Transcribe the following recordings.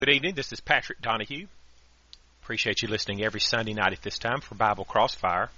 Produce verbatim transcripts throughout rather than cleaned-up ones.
Good evening. This is Patrick Donahue. Appreciate you listening every Sunday night at this time for Bible Crossfire.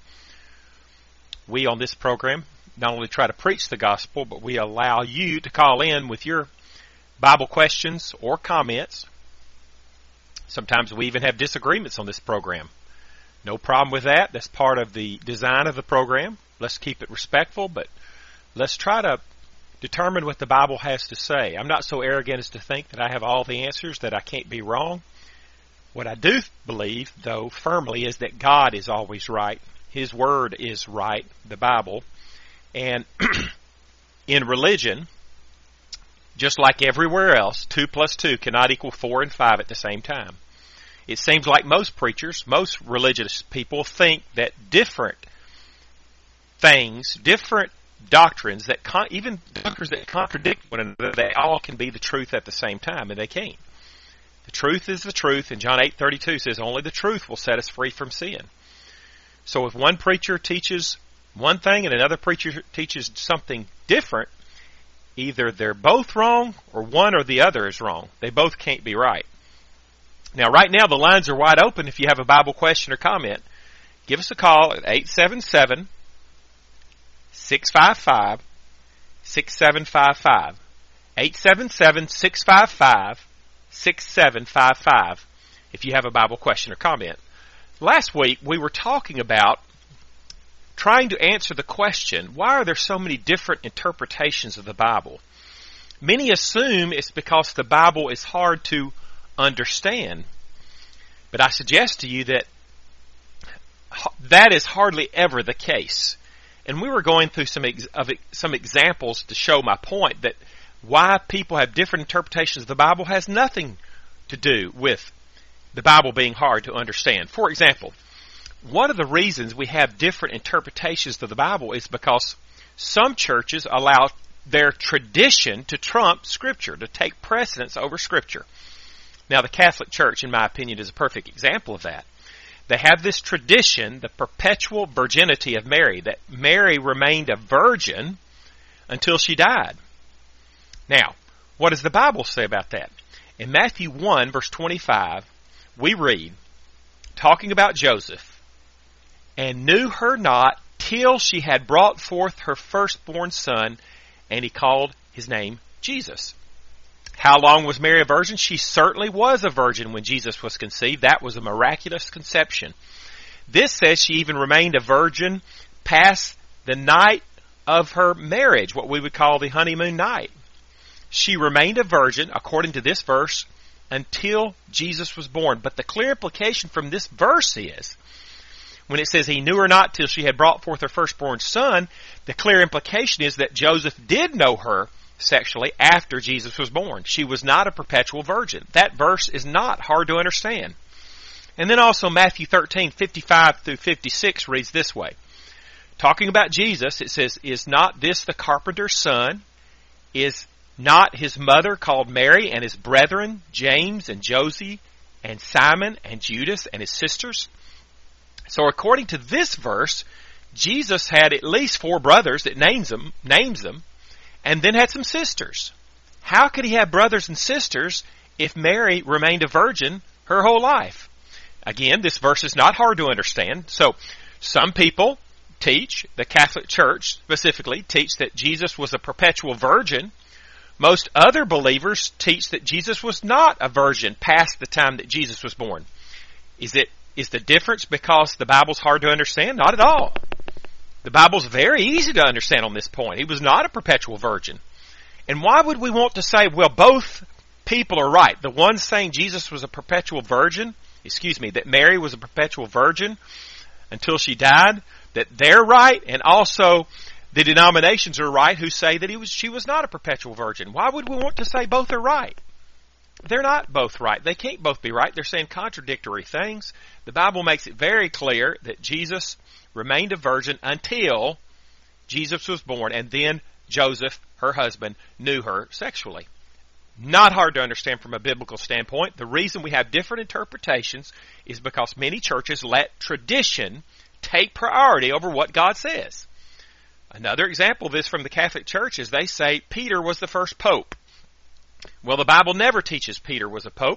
We on this program not only try to preach the gospel, but we allow you to call in with your Bible questions or comments. Sometimes we even have disagreements on this program. No problem with that. That's part of the design of the program. Let's keep it respectful, but let's try to determine what the Bible has to say. I'm not so arrogant as to think that I have all the answers, that I can't be wrong. What I do believe, though, firmly, is that God is always right. His Word is right, the Bible. And in religion, just like everywhere else, two plus two cannot equal four and five at the same time. It seems like most preachers, most religious people think that different things, different doctrines, that con- even doctrines that contradict one another, they all can be the truth at the same time, and they can't. The truth is the truth, and John eight thirty-two says only the truth will set us free from sin. So if one preacher teaches one thing and another preacher teaches something different, either they're both wrong or one or the other is wrong. They both can't be right. Now, right now, the lines are wide open. If you have a Bible question or comment, give us a call at eight seven seven, six five five, six seven five five. eight seven seven, six five five, six seven five five if you have a Bible question or comment. Last week, we were talking about trying to answer the question, why are there so many different interpretations of the Bible? Many assume it's because the Bible is hard to understand. But I suggest to you that that is hardly ever the case. And we were going through some ex- of it, some examples to show my point that why people have different interpretations of the Bible has nothing to do with the Bible being hard to understand. For example, one of the reasons we have different interpretations of the Bible is because some churches allow their tradition to trump Scripture, to take precedence over Scripture. Now, the Catholic Church, in my opinion, is a perfect example of that. They have this tradition, the perpetual virginity of Mary, that Mary remained a virgin until she died. Now, what does the Bible say about that? In Matthew one, verse twenty-five, we read, talking about Joseph, and knew her not till she had brought forth her firstborn son, and he called his name Jesus. How long was Mary a virgin? She certainly was a virgin when Jesus was conceived. That was a miraculous conception. This says she even remained a virgin past the night of her marriage, what we would call the honeymoon night. She remained a virgin, according to this verse, until Jesus was born. But the clear implication from this verse is, when it says he knew her not till she had brought forth her firstborn son, the clear implication is that Joseph did know her sexually after Jesus was born. She was not a perpetual virgin. That verse is not hard to understand. And then also Matthew thirteen, fifty-five through fifty-six reads this way. Talking about Jesus, it says, is not this the carpenter's son? Is not his mother called Mary, and his brethren, James and Josie and Simon and Judas and his sisters? So according to this verse, Jesus had at least four brothers that names them, names them, and then had some sisters. How could he have brothers and sisters if Mary remained a virgin her whole life? Again, this verse is not hard to understand. So some people teach, the Catholic Church specifically, teach that Jesus was a perpetual virgin. Most other believers teach that Jesus was not a virgin past the time that Jesus was born. Is it is the difference because the Bible's hard to understand? Not at all. The Bible's very easy to understand on this point. He was not a perpetual virgin. And why would we want to say, well, both people are right? The one saying Jesus was a perpetual virgin, excuse me, that Mary was a perpetual virgin until she died, that they're right, and also the denominations are right who say that he was, she was not a perpetual virgin. Why would we want to say both are right? They're not both right. They can't both be right. They're saying contradictory things. The Bible makes it very clear that Jesus remained a virgin until Jesus was born, and then Joseph, her husband, knew her sexually. Not hard to understand from a biblical standpoint. The reason we have different interpretations is because many churches let tradition take priority over what God says. Another example of this from the Catholic Church is they say Peter was the first pope. Well, the Bible never teaches Peter was a pope.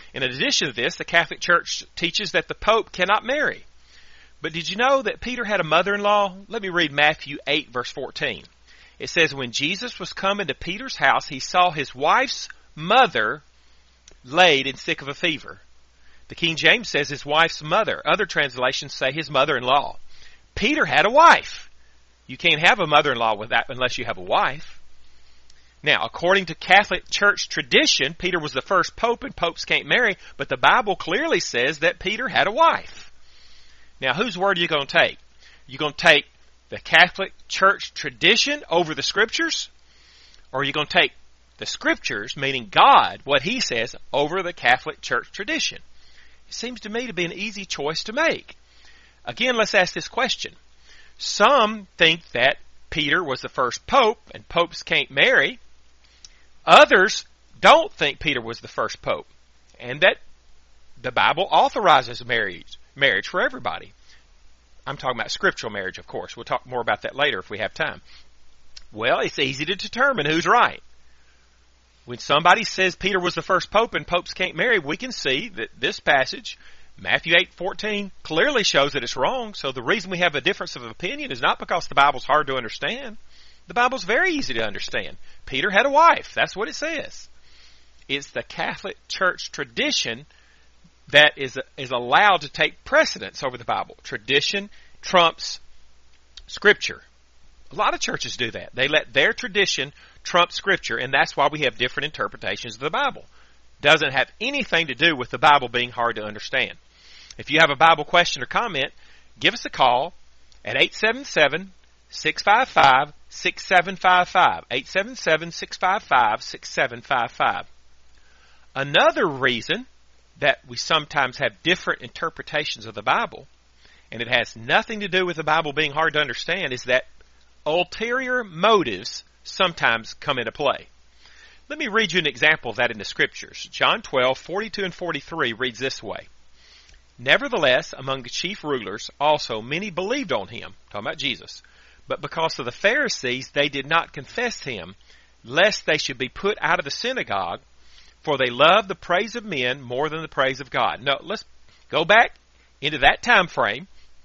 In addition to this, the Catholic Church teaches that the Pope cannot marry. But did you know that Peter had a mother-in-law? Let me read Matthew eight, verse fourteen. It says, when Jesus was come into Peter's house, he saw his wife's mother laid and sick of a fever. The King James says his wife's mother. Other translations say his mother-in-law. Peter had a wife. You can't have a mother-in-law with that unless you have a wife. Now, according to Catholic Church tradition, Peter was the first pope and popes can't marry, but the Bible clearly says that Peter had a wife. Now, whose word are you going to take? You going to take the Catholic Church tradition over the Scriptures? Or are you going to take the Scriptures, meaning God, what He says, over the Catholic Church tradition? It seems to me to be an easy choice to make. Again, let's ask this question. Some think that Peter was the first pope and popes can't marry. Others don't think Peter was the first pope and that the Bible authorizes marriage, marriage for everybody. I'm talking about scriptural marriage, of course. We'll talk more about that later if we have time. Well, it's easy to determine who's right. When somebody says Peter was the first pope and popes can't marry, we can see that this passage, Matthew eight fourteen, clearly shows that it's wrong. So the reason we have a difference of opinion is not because the Bible's hard to understand. The Bible's very easy to understand. Peter had a wife. That's what it says. It's the Catholic Church tradition that is is allowed to take precedence over the Bible. Tradition trumps Scripture. A lot of churches do that. They let their tradition trump Scripture, and that's why we have different interpretations of the Bible. Doesn't have anything to do with the Bible being hard to understand. If you have a Bible question or comment, give us a call at eight seven seven, six five five, six seven five five. eight seven seven, six five five, six seven five five. Another reason that we sometimes have different interpretations of the Bible, and it has nothing to do with the Bible being hard to understand, is that ulterior motives sometimes come into play. Let me read you an example of that in the Scriptures. John twelve, forty-two and forty-three reads this way. Nevertheless, among the chief rulers also many believed on him, talking about Jesus, but because of the Pharisees they did not confess him, lest they should be put out of the synagogue, for they loved the praise of men more than the praise of God. No, let's go back into that time frame.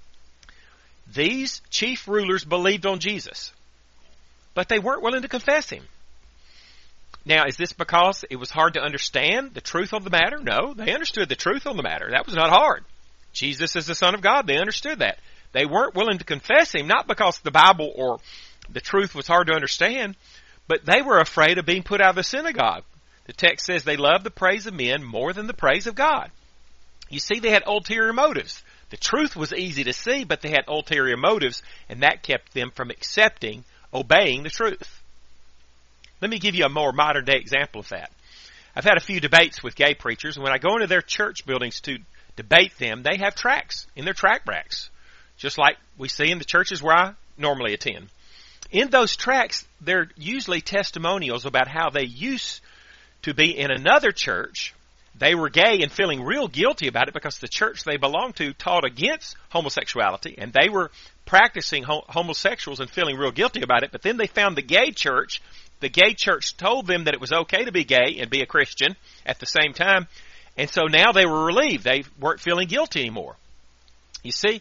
These chief rulers believed on Jesus, but they weren't willing to confess him. Now, is this because it was hard to understand the truth of the matter? No, they understood the truth on the matter. That was not hard. Jesus is the Son of God. They understood that. They weren't willing to confess him, not because the Bible or the truth was hard to understand, but they were afraid of being put out of the synagogue. The text says they loved the praise of men more than the praise of God. You see, they had ulterior motives. The truth was easy to see, but they had ulterior motives, and that kept them from accepting, obeying the truth. Let me give you a more modern day example of that. I've had a few debates with gay preachers, and when I go into their church buildings to debate them, they have tracts in their tract racks, just like we see in the churches where I normally attend. In those tracts, they're usually testimonials about how they used to be in another church. They were gay and feeling real guilty about it because the church they belonged to taught against homosexuality, and they were practicing homosexuals and feeling real guilty about it. But then they found the gay church. The gay church told them that it was okay to be gay and be a Christian at the same time. And so now they were relieved. They weren't feeling guilty anymore. You see,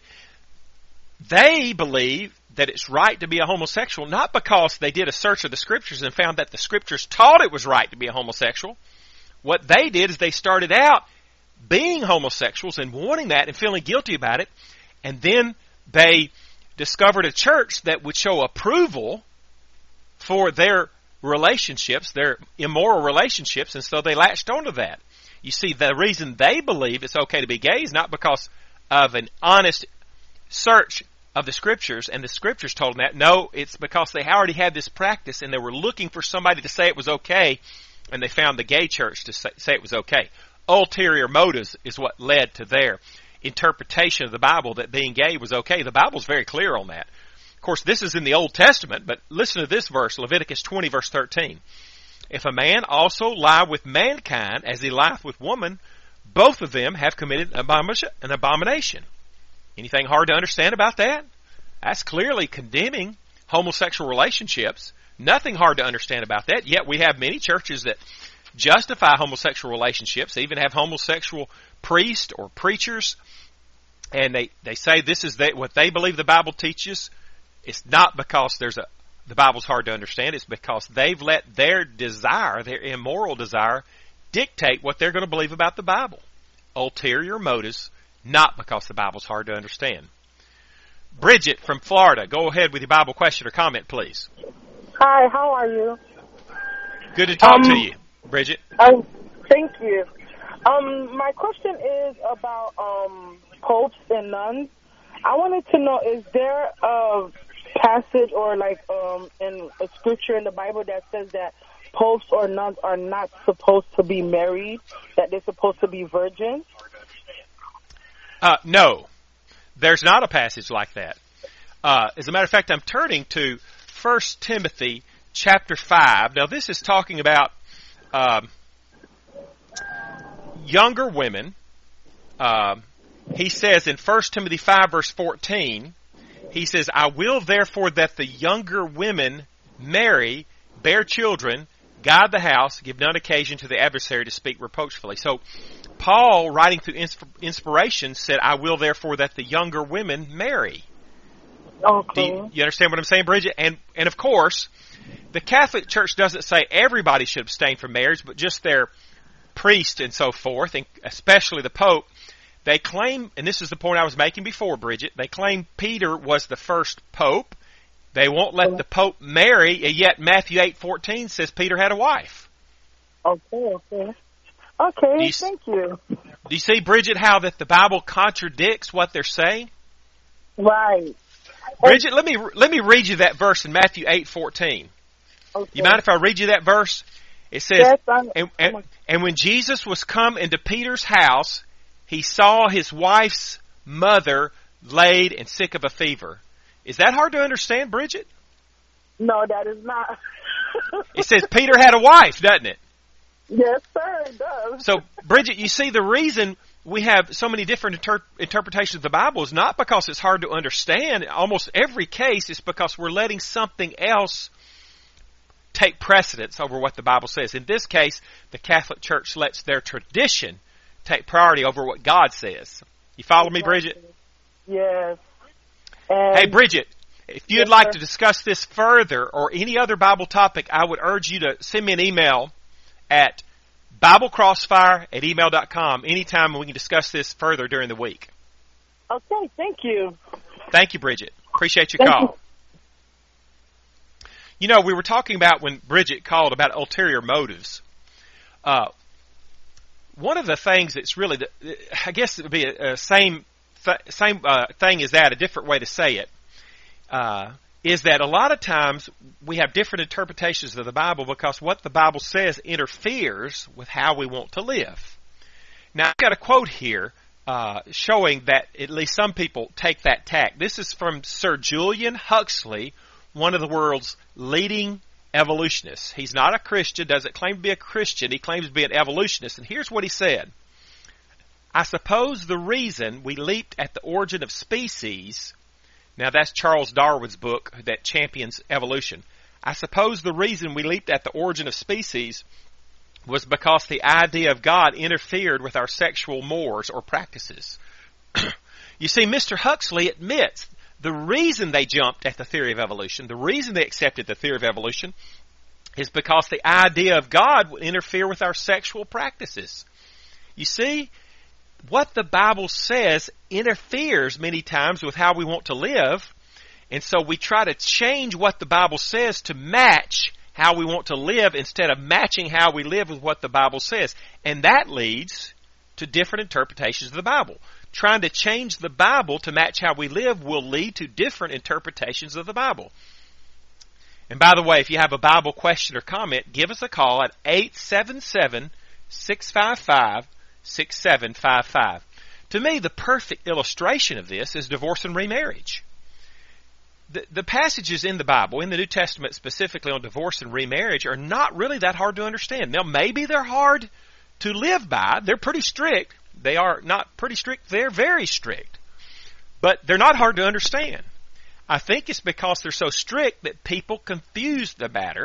they believe that it's right to be a homosexual, not because they did a search of the Scriptures and found that the Scriptures taught it was right to be a homosexual. What they did is they started out being homosexuals and wanting that and feeling guilty about it. And then they discovered a church that would show approval for their relationships, their immoral relationships, and so they latched onto that. You see, the reason they believe it's okay to be gay is not because of an honest search of the Scriptures, and the Scriptures told them that. No, it's because they already had this practice, and they were looking for somebody to say it was okay, and they found the gay church to say, say it was okay. Ulterior motives is what led to their interpretation of the Bible that being gay was okay. The Bible's very clear on that. Of course, this is in the Old Testament, but listen to this verse, Leviticus twenty, verse thirteen. If a man also lie with mankind as he lieth with woman, both of them have committed an abomination. Anything hard to understand about that? That's clearly condemning homosexual relationships. Nothing hard to understand about that. Yet we have many churches that justify homosexual relationships. They even have homosexual priests or preachers, and they, they say this is they, what they believe the Bible teaches. It's not because there's a the Bible's hard to understand. It's because they've let their desire, their immoral desire, dictate what they're going to believe about the Bible. Ulterior motives, not because the Bible's hard to understand. Bridget from Florida, go ahead with your Bible question or comment, please. Hi, how are you? Good to talk um, to you, Bridget. Um, thank you. Um, my question is about um, popes and nuns. I wanted to know, is there a passage or like um, in a scripture in the Bible that says that popes or nuns are not supposed to be married, that they're supposed to be virgins? Uh, no, there's not a passage like that. Uh, as a matter of fact, I'm turning to First Timothy chapter five. Now, this is talking about um, younger women. Uh, he says in First Timothy five, verse fourteen, he says, I will therefore that the younger women marry, bear children, guide the house, give none occasion to the adversary to speak reproachfully. So, Paul, writing through inspiration, said, I will therefore that the younger women marry. Okay. Do you, you understand what I'm saying, Bridget? And, and of course, the Catholic Church doesn't say everybody should abstain from marriage, but just their priest and so forth, and especially the Pope. They claim, and this is the point I was making before, Bridget, they claim Peter was the first Pope. They won't let the Pope marry, and yet Matthew eight fourteen says Peter had a wife. Okay, okay. Okay, do you, thank you. Do you see, Bridget, how that the Bible contradicts what they're saying? Right. Bridget, let me let me read you that verse in Matthew eight fourteen. Okay. You mind if I read you that verse? It says, yes, I'm, and, and, and when Jesus was come into Peter's house, he saw his wife's mother laid and sick of a fever. Is that hard to understand, Bridget? No, that is not. It says Peter had a wife, doesn't it? Yes, sir, it does. So, Bridget, you see the reason we have so many different inter- interpretations of the Bible is not because it's hard to understand. In almost every case, it's because we're letting something else take precedence over what the Bible says. In this case, the Catholic Church lets their tradition take priority over what God says. You follow me, Bridget? Yes. And hey, Bridget, if you'd yes, like sir. to discuss this further or any other Bible topic, I would urge you to send me an email at biblecrossfire at email dot com anytime, and we can discuss this further during the week. Okay, thank you. Thank you, Bridget. Appreciate your Thank call. You. you know, we were talking about when Bridget called about ulterior motives. Uh, one of the things that's really, the, I guess it would be a, a same th- same uh, thing as that, a different way to say it, uh, is that a lot of times we have different interpretations of the Bible because what the Bible says interferes with how we want to live. Now, I've got a quote here uh, showing that at least some people take that tack. This is from Sir Julian Huxley, one of the world's leading evolutionists. He's not a Christian, doesn't claim to be a Christian. He claims to be an evolutionist. And here's what he said. I suppose the reason we leaped at the origin of species... Now, that's Charles Darwin's book that champions evolution. I suppose the reason we leaped at the origin of species was because the idea of God interfered with our sexual mores or practices. You see, Mister Huxley admits the reason they jumped at the theory of evolution, the reason they accepted the theory of evolution, is because the idea of God would interfere with our sexual practices. You see, what the Bible says interferes many times with how we want to live, and so we try to change what the Bible says to match how we want to live instead of matching how we live with what the Bible says. And that leads to different interpretations of the Bible. Trying to change the Bible to match how we live will lead to different interpretations of the Bible. And by the way, if you have a Bible question or comment, give us a call at eight seven seven, six five five, six seven five five. To me, the perfect illustration of this is divorce and remarriage. The, the passages in the Bible, in the New Testament specifically on divorce and remarriage, are not really that hard to understand. Now, maybe they're hard to live by. They're pretty strict. They are not pretty strict. They're very strict. But they're not hard to understand. I think it's because they're so strict that people confuse the matter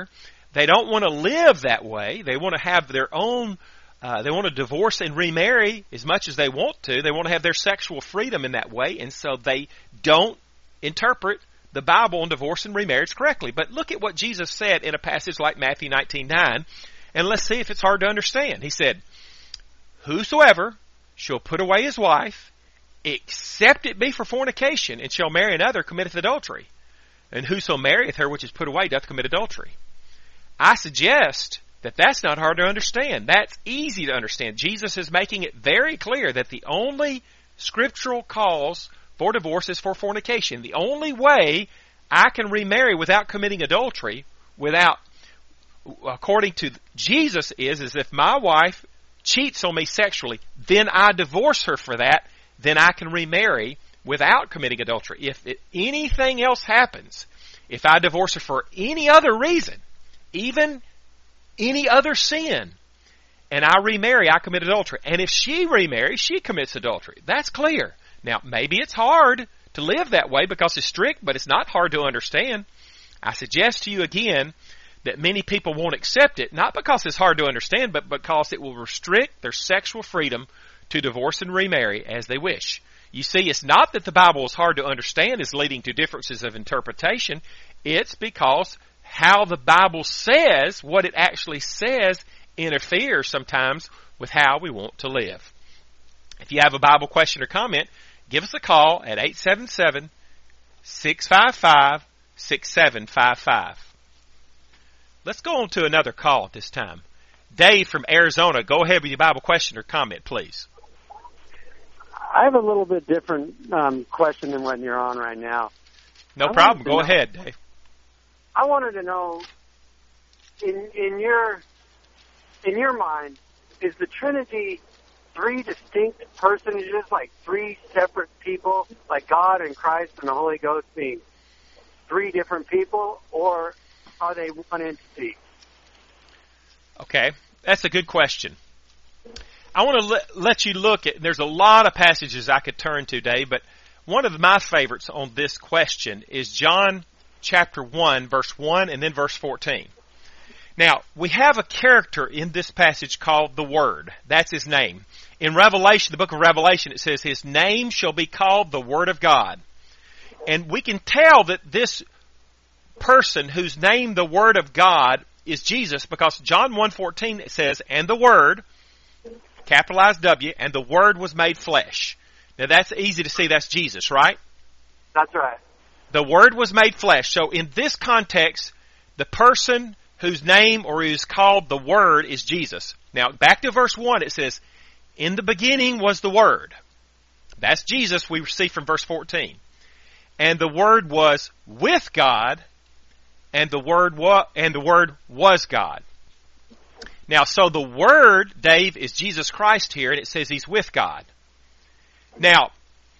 they don't want to live that way. They want to have their own, uh, they want to divorce and remarry as much as they want to. They want to have their sexual freedom in that way, and so they don't interpret the Bible on divorce and remarriage correctly. But look at what Jesus said in a passage like Matthew nineteen nine, and let's see if it's hard to understand. He said, "Whosoever shall put away his wife, except it be for fornication, and shall marry another, committeth adultery. And whoso marrieth her which is put away doth commit adultery." I suggest that that's not hard to understand. That's easy to understand. Jesus is making it very clear that the only scriptural cause for divorce is for fornication. The only way I can remarry without committing adultery, without, according to Jesus, is, is if my wife cheats on me sexually, then I divorce her for that, then I can remarry without committing adultery. If it, anything else happens, if I divorce her for any other reason, even any other sin, and I remarry, I commit adultery. And if she remarries, she commits adultery. That's clear. Now, maybe it's hard to live that way because it's strict, but it's not hard to understand. I suggest to you again that many people won't accept it, not because it's hard to understand, but because it will restrict their sexual freedom to divorce and remarry as they wish. You see, it's not that the Bible is hard to understand is leading to differences of interpretation. It's because how the Bible says, what it actually says, interferes sometimes with how we want to live. If you have a Bible question or comment, give us a call at eight seven seven, six five five, six seven five five. Let's go on to another call at this time. Dave from Arizona, go ahead with your Bible question or comment, please. I have a little bit different um, question than what you're on right now. No I problem. Go know, ahead, Dave. I wanted to know, in in your in your mind, is the Trinity three distinct personages, like three separate people, like God and Christ and the Holy Ghost being three different people, or are they one entity? Okay, that's a good question. I want to let, let you look at, there's a lot of passages I could turn to, Dave, but one of my favorites on this question is John chapter one, verse one, and then verse fourteen. Now, we have a character in this passage called the Word. That's his name. In Revelation, the book of Revelation, it says, his name shall be called the Word of God. And we can tell that this person whose name the Word of God is Jesus, because John one fourteen says, and the Word, capitalized W, and the Word was made flesh. Now that's easy to see, that's Jesus, right? That's right. The Word was made flesh. So in this context, the person whose name or who is called the Word is Jesus. Now back to verse one, it says, in the beginning was the Word. That's Jesus we see from verse fourteen. And the Word was with God, and the Word wa- and the Word was God. Now, so the Word, Dave, is Jesus Christ here, and it says He's with God. Now,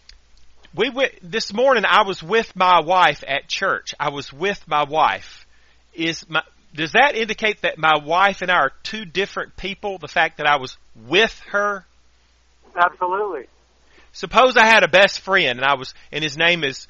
we this morning I was with my wife at church. I was with my wife. Is my, does that indicate that my wife and I are two different people, the fact that I was with her? Absolutely. Suppose I had a best friend, and I was, and his name is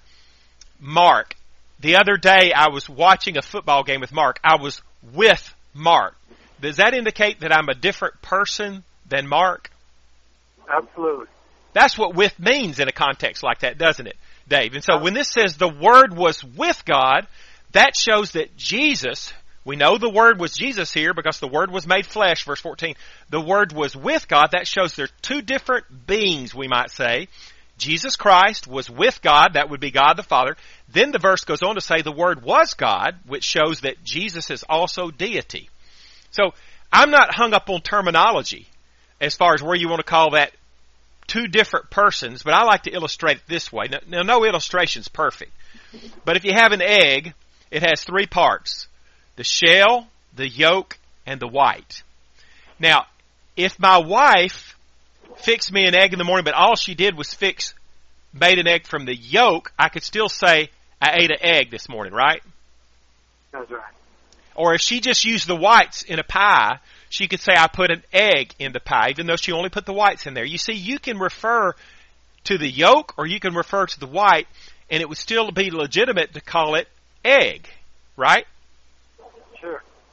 Mark. The other day I was watching a football game with Mark. I was with Mark. Does that indicate that I'm a different person than Mark? Absolutely. That's what with means in a context like that, doesn't it, Dave? And so when this says the Word was with God, that shows that Jesus, we know the Word was Jesus here because the Word was made flesh, verse fourteen. The Word was with God. That shows there's two different beings, we might say. Jesus Christ was with God, that would be God the Father. Then the verse goes on to say the Word was God, which shows that Jesus is also deity. So I'm not hung up on terminology as far as where you want to call that two different persons, but I like to illustrate it this way. Now, now no illustration's perfect, but if you have an egg, it has three parts: the shell, the yolk, and the white. Now, if my wife fixed me an egg in the morning, but all she did was fix, made an egg from the yolk, I could still say I ate an egg this morning, right? That's right. Or if she just used the whites in a pie, she could say I put an egg in the pie, even though she only put the whites in there. You see, you can refer to the yolk or you can refer to the white, and it would still be legitimate to call it egg, right? Sure.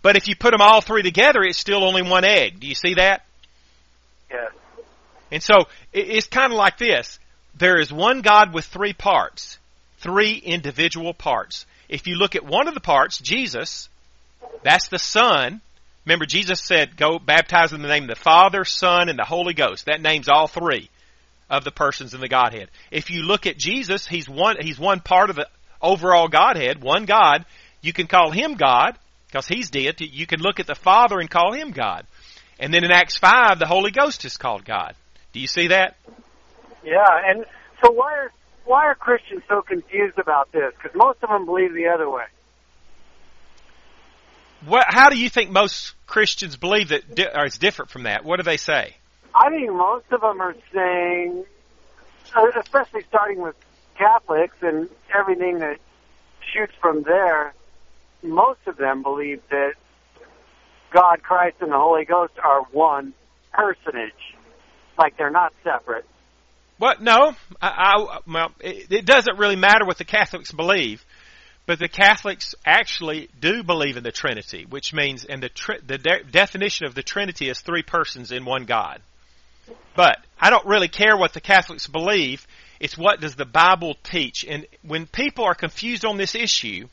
But if you put them all three together, it's still only one egg. Do you see that? Yes. And so it's kind of like this. There is one God with three parts, three individual parts. If you look at one of the parts, Jesus, that's the Son. Remember, Jesus said, go baptize in the name of the Father, Son, and the Holy Ghost. That names all three of the persons in the Godhead. If you look at Jesus, he's one, he's one part of the overall Godhead, one God. You can call him God because he's deity. You can look at the Father and call him God. And then in Acts five, the Holy Ghost is called God. Do you see that? Yeah, and so why are why are Christians so confused about this? Because most of them believe the other way. What? How do you think most Christians believe that di- or it's different from that? What do they say? I think most of them are saying, especially starting with Catholics and everything that shoots from there, most of them believe that God, Christ, and the Holy Ghost are one personage. Like they're not separate. What? No. I, I, well, it, it doesn't really matter what the Catholics believe, but the Catholics actually do believe in the Trinity, which means, and the tri- the de- definition of the Trinity is three persons in one God. But I don't really care what the Catholics believe. It's what does the Bible teach. And when people are confused on this issue,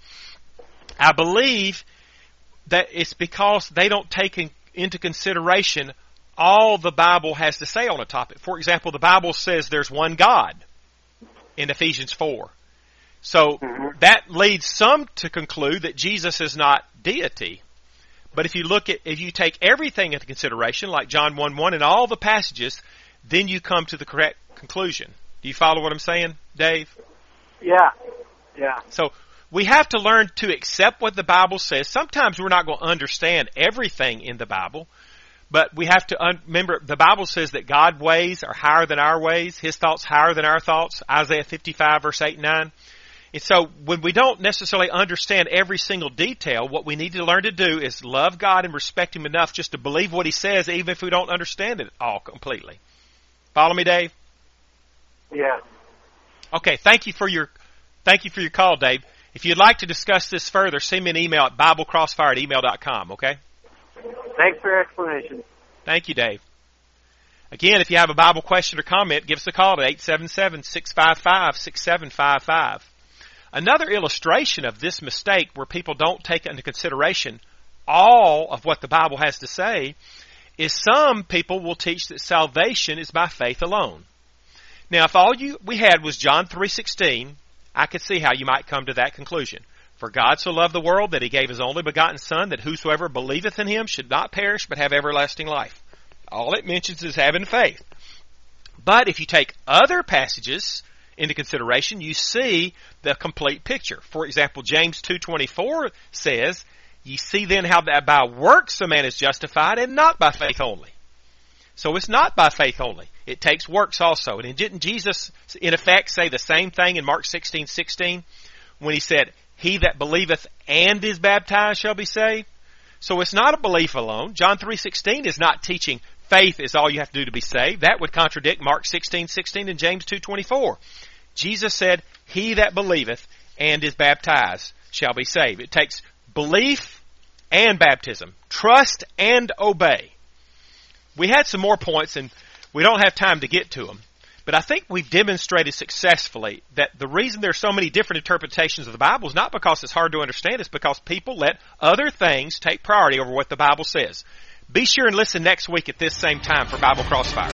I believe that it's because they don't take in, into consideration all the Bible has to say on a topic. For example, the Bible says there's one God in Ephesians four. So mm-hmm. that leads some to conclude that Jesus is not deity. But if you look at, if you take everything into consideration, like John one one and all the passages, then you come to the correct conclusion. Do you follow what I'm saying, Dave? Yeah. Yeah. So we have to learn to accept what the Bible says. Sometimes we're not going to understand everything in the Bible, but we have to un- remember the Bible says that God's ways are higher than our ways, His thoughts higher than our thoughts, Isaiah fifty-five, verse eight and nine. And so when we don't necessarily understand every single detail, what we need to learn to do is love God and respect Him enough just to believe what He says, even if we don't understand it all completely. Follow me, Dave? Yeah. Okay, thank you for your thank you for your call, Dave. If you'd like to discuss this further, send me an email at bible crossfire at email dot com, okay? Thanks for your explanation. Thank you, Dave. Again, if you have a Bible question or comment, give us a call at eight seven seven, six five five, six seven five five. Another illustration of this mistake where people don't take into consideration all of what the Bible has to say is some people will teach that salvation is by faith alone. Now, if all you we had was John three sixteen, I could see how you might come to that conclusion. For God so loved the world that He gave His only begotten Son, that whosoever believeth in Him should not perish but have everlasting life. All it mentions is having faith. But if you take other passages into consideration, you see the complete picture. For example, James two twenty-four says, Ye see then how that by works a man is justified, and not by faith only. So it's not by faith only. It takes works also. And didn't Jesus, in effect, say the same thing in Mark sixteen sixteen when He said, He that believeth and is baptized shall be saved? So it's not a belief alone. John three sixteen is not teaching faith is all you have to do to be saved. That would contradict Mark sixteen sixteen and James two twenty-four. Jesus said, He that believeth and is baptized shall be saved. It takes belief and baptism, trust and obey. We had some more points, and we don't have time to get to them. But I think we've demonstrated successfully that the reason there's so many different interpretations of the Bible is not because it's hard to understand. It's because people let other things take priority over what the Bible says. Be sure and listen next week at this same time for Bible Crossfire.